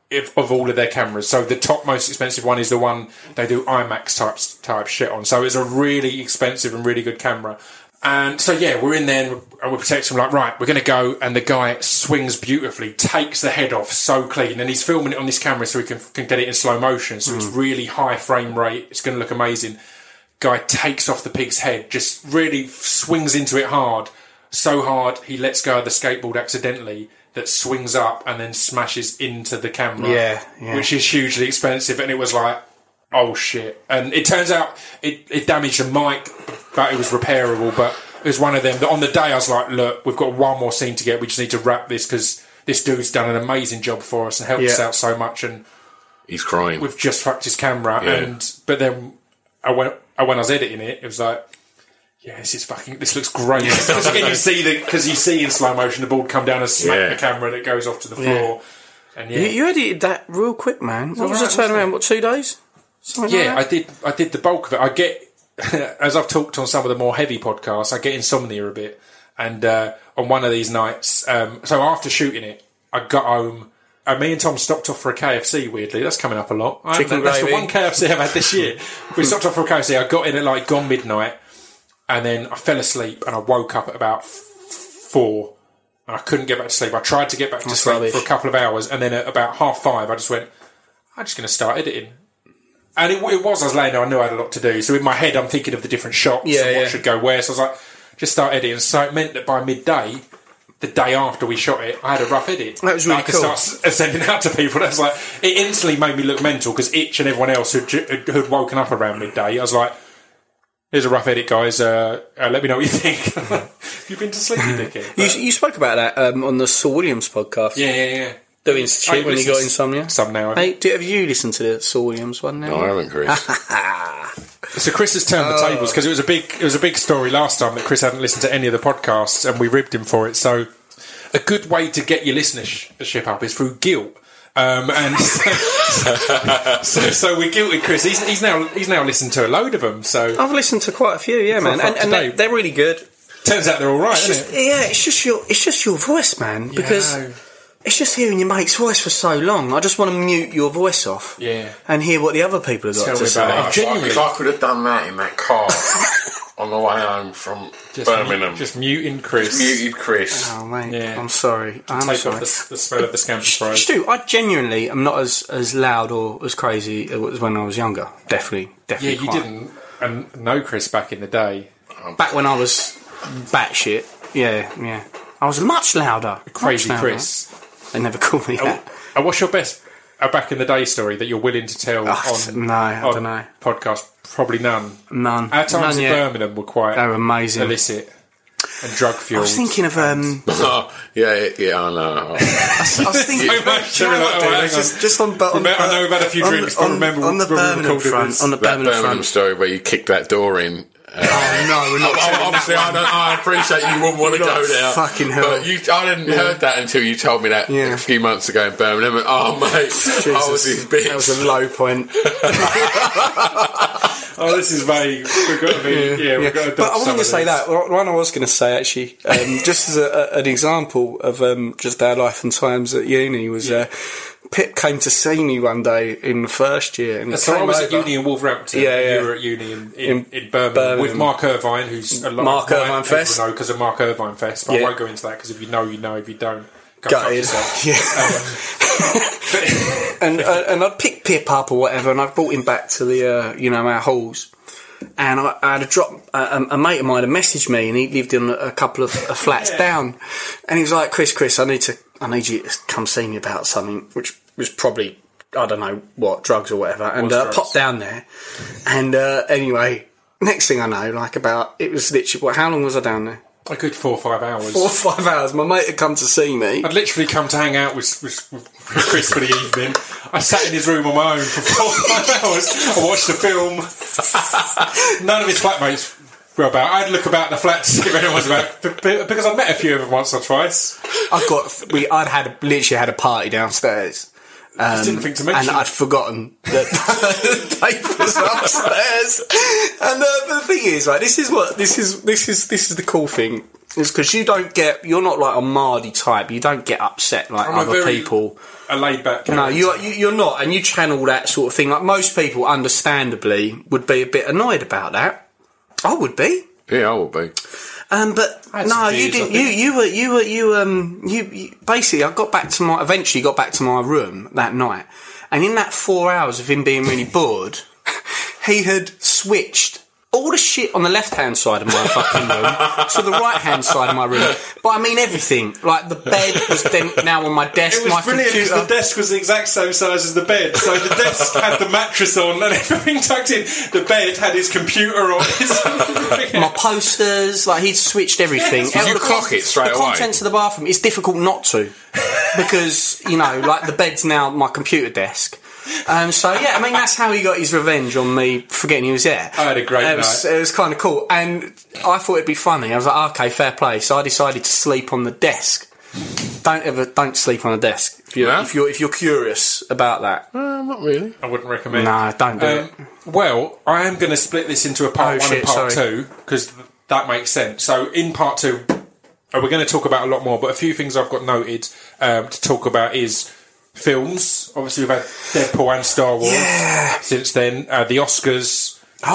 of all of their cameras. So the top most expensive one is the one they do IMAX type shit on. So it's a really expensive and really good camera. And so, yeah, we're in there and we're protecting him, like, right, we're going to go. And the guy swings beautifully, takes the head off so clean. And he's filming it on this camera so he can get it in slow motion. So it's really high frame rate. It's going to look amazing. Guy takes off the pig's head, just really swings into it hard. So hard, he lets go of the skateboard accidentally, that swings up and then smashes into the camera. Yeah. Which is hugely expensive. And it was like, oh shit. And it turns out it damaged the mic, but it was repairable. But it was one of them that on the day I was like, look, we've got one more scene to get. We just need to wrap this because this dude's done an amazing job for us and helped us out so much. And he's crying. We've just fucked his camera. Yeah. But then when I was editing it, it was like, yeah, this looks great. Because again, you see in slow motion the board come down and smack the camera and it goes off to the floor. And you edited that real quick, man. What was the turnaround? What, 2 days? I did the bulk of it. I get, as I've talked on some of the more heavy podcasts, I get insomnia a bit. And on one of these nights, so after shooting it, I got home. Me and Tom stopped off for a KFC, weirdly. That's coming up a lot. Chicken That's gravy. the one KFC I've had this year. We stopped off for a KFC. I got in at gone midnight. And then I fell asleep and I woke up at about 4 and I couldn't get back to sleep. I tried to get back to sleep for a couple of hours and then at about 5:30 I just went, I'm just going to start editing. And it was, I was laying there, I knew I had a lot to do. So in my head I'm thinking of the different shots and what should go where. So I was like, just start editing. So it meant that by midday, the day after we shot it, I had a rough edit. That was really cool. I could start sending out to people. That's like, it instantly made me look mental because Itch and everyone else who'd woken up around midday, I was like, here's a rough edit, guys. Let me know what you think. You've been to sleep, you dickhead. You spoke about that on the Saul Williams podcast. Yeah. The Institute when you got insomnia. Some now. Hey, have you listened to the Saul Williams one now? No, I haven't, Chris. So Chris has turned the tables because it was a big story last time that Chris hadn't listened to any of the podcasts and we ribbed him for it. So a good way to get your listenership up is through guilt. And so we guilted Chris. He's now listened to a load of them. So I've listened to quite a few, man, and they're really good. Turns out they're all right, isn't it? Yeah, it's just your voice, man. Because it's just hearing your mate's voice for so long. I just want to mute your voice off, and hear what the other people have got to say. If I could have done that in that car on the way home from Birmingham, just muting Chris. Muted Chris. Oh mate, I'm sorry. I'm Take sorry. off the smell of the scamper fries. Stu, I genuinely am not as loud or as crazy as when I was younger. Definitely. Yeah, you didn't know Chris back in the day. Back when I was batshit. Yeah. I was much louder. Crazy much louder. Chris. They never called me that. What's your best back in the day story that you're willing to tell on I don't know. podcast? Probably none. None. Our times in yet. Birmingham were quite They were amazing. illicit and drug fueled. I was thinking of Yeah, I know. I was thinking just on I know we've had a few drinks, but remember on the Birmingham front. On the That Birmingham front story where you kicked that door in. Oh no, we're not. Obviously, I appreciate you wouldn't want to go there. Fucking hell! But I didn't heard that until you told me that a few months ago in Birmingham. And, oh mate, Jesus, I was his bitch. That was a low point. Oh, this is vague. We've got to be. We've got to. But I wasn't going to say that. One I was going to say actually, just as an example of just our life and times at uni was. Pip came to see me one day in the first year. And so I was at uni in Wolverhampton. You were at uni in Birmingham with Mark Irvine, who's a lot Mark Irvine Fest. Know because of Mark Irvine Fest. But I won't go into that because if you know, you know. If you don't, go fuck yourself. And I'd pick Pip up or whatever, and I brought him back to the our halls. And I had a mate of mine had messaged me, and he lived in a couple of flats down. And he was like, Chris, I need you to come see me about something, which was probably, I don't know what, drugs or whatever. And popped down there. And anyway, next thing I know, it was literally, how long was I down there? A good 4 or 5 hours. 4 or 5 hours. My mate had come to see me. I'd literally come to hang out with Chris for the evening. I sat in his room on my own for 4 or 5 hours. I watched the film. None of his flatmates were about. I'd look about the flat to see if anyone was about, because I'd met a few of them once or twice. I'd literally had a party downstairs. I didn't think to mention. And I'd forgotten that Dave was upstairs. And but the thing is, right, this is the cool thing is because you're not like a Mardy type. You don't get upset like other people. A laid back. No, you're not, and you channel that sort of thing. Like most people, understandably, would be a bit annoyed about that. I would be. Yeah, I would be. But no, you didn't. You basically, eventually got back to my room that night, and in that 4 hours of him being really bored, he had switched all the shit on the left-hand side of my fucking room to the right-hand side of my room. But I mean everything. Like, the bed was then now on my desk, my computer. Because the desk was the exact same size as the bed. So the desk had the mattress on and everything tucked in. The bed had his computer on. My posters, like, he'd switched everything. Did you clock it straight away? The contents of the bathroom, it's difficult not to. Because, like, the bed's now my computer desk. So yeah, I mean, that's how he got his revenge on me forgetting he was there. I had a great night. It was kind of cool, and I thought it'd be funny. I was like, okay, fair play. So I decided to sleep on the desk. Don't sleep on the desk if you're curious about that. Not really. I wouldn't recommend. No, don't do it. Well, I am going to split this into a part 1 and part 2 because that makes sense. So in part 2, we're going to talk about a lot more, but a few things I've got noted to talk about is films. Obviously, we've had Deadpool and Star Wars since then. The Oscars.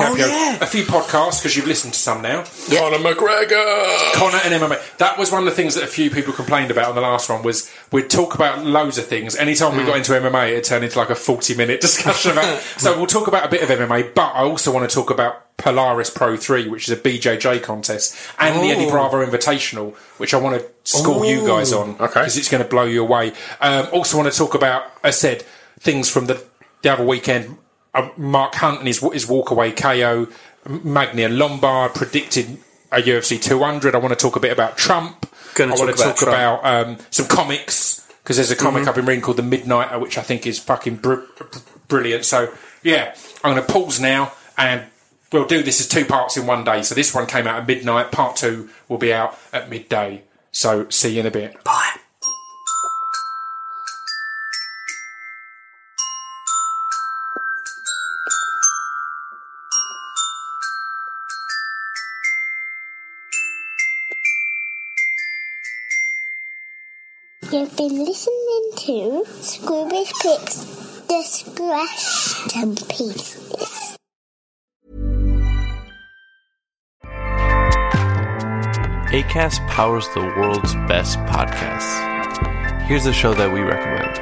A few podcasts, because you've listened to some now. Yep. Conor McGregor! Conor and MMA. That was one of the things that a few people complained about on the last one, was we'd talk about loads of things. Anytime we got into MMA, it'd turn into like a 40-minute discussion about... So we'll talk about a bit of MMA, but I also want to talk about Polaris Pro 3, which is a BJJ contest, and the Eddie Bravo Invitational, which I want to school you guys on, because it's going to blow you away. Also want to talk about, I said, things from the other weekend. Mark Hunt and his walkaway KO, Magnia Lombard predicted a UFC 200. I want to talk a bit about Trump. I want to talk about some comics, because there's a comic I've been reading called The Midnighter, which I think is fucking brilliant. So, yeah, I'm going to pause now, and we'll do this as 2 parts in one day. So this one came out at midnight. Part 2 will be out at midday. So see you in a bit. Bye. You've been listening to Scroobius Picks Discretion Pieces. Acast powers the world's best podcasts. Here's a show that we recommend.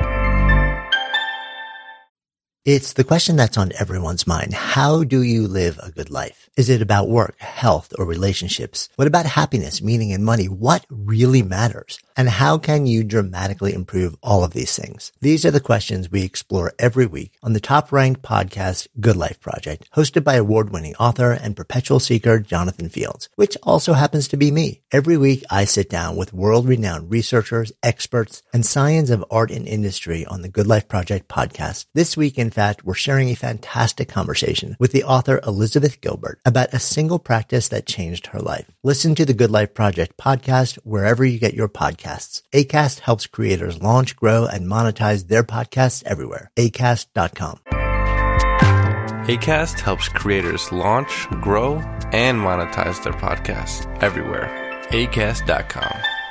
It's the question that's on everyone's mind. How do you live a good life? Is it about work, health, or relationships? What about happiness, meaning, and money? What really matters? And how can you dramatically improve all of these things? These are the questions we explore every week on the top-ranked podcast, Good Life Project, hosted by award-winning author and perpetual seeker Jonathan Fields, which also happens to be me. Every week, I sit down with world-renowned researchers, experts, and scions of art and industry on the Good Life Project podcast. This week, in fact, we're sharing a fantastic conversation with the author Elizabeth Gilbert about a single practice that changed her life. Listen to the Good Life Project podcast wherever you get your podcasts. Acast helps creators launch, grow, and monetize their podcasts everywhere. Acast.com. Acast helps creators launch, grow, and monetize their podcasts everywhere. Acast.com.